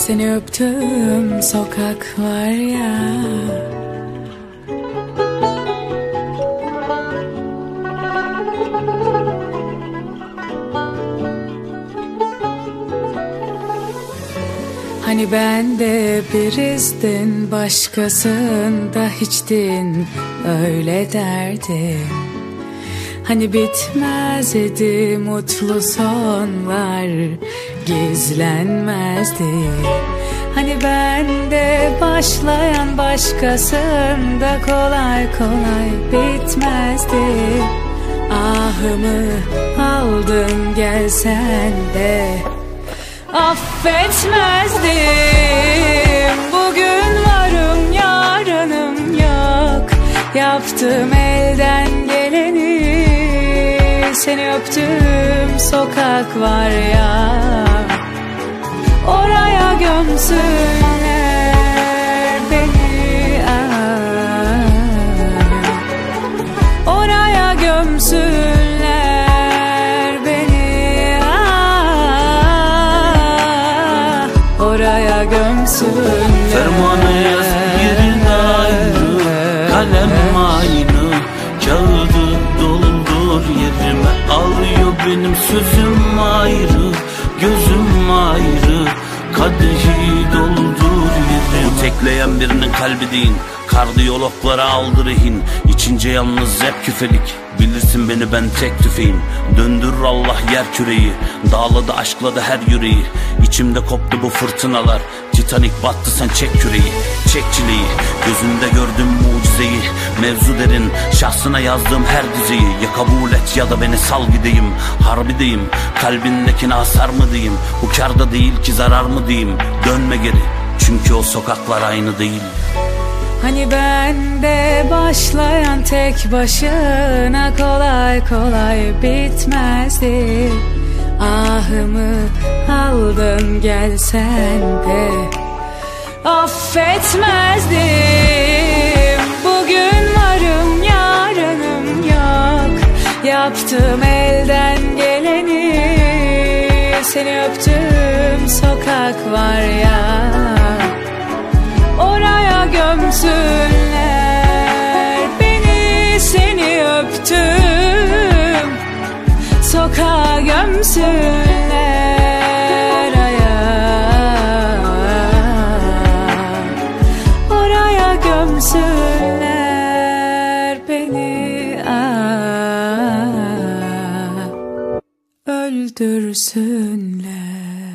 Seni öptüm sokaklar ya. Hani ben de birizdin, başkasında hiçtin, öyle derdim. Hani bitmezdi mutlu sonlar, gizlenmezdi. Hani ben de başlayan başkasında kolay kolay bitmezdi. Ahımı aldın gelsen de affetmezdim. Bugün varım yarınım yok, yaptım elden geleni. Seni öptüm sokak var ya, oraya gömsünler beni, oraya gömsünler beni, oraya gömsünler. Fermanı yaz yerin ayrı, kalem aynı, kağıdı doldur yerime. Alıyor benim sözüm ayrı, gözüm ayrı, kadehi doldur yerime. Bu tekleyen birinin kalbi değil, kardiyologlara aldı rehin. İçince yalnız hep küfelik, bilirsin beni ben tek tüfeğim. Döndürür Allah yer küreyi, dağladı aşkladı her yüreği. İçimde koptu bu fırtınalar, Titanic battı sen çek küreği. Çek çileyi, gözünde gördüm mucizeyi. Mevzu derin, şahsına yazdığım her dizeyi. Ya kabul et ya da beni sal gideyim. Harbideyim, kalbindekine hasar mı diyeyim? Bu kârda değil ki zarar mı diyeyim? Dönme geri, çünkü o sokaklar aynı değil. Hani ben de başlayan tek başına kolay kolay bitmezdi. Ahımı aldın gelsen de affetmezdim. Bugün varım yarınım yok, yaptım elden geleni. Seni öptüm sokak var ya, oraya gömsünler beni. Seni öptüm sokağa gömsünler, oraya gömsünler beni, öldürsünler.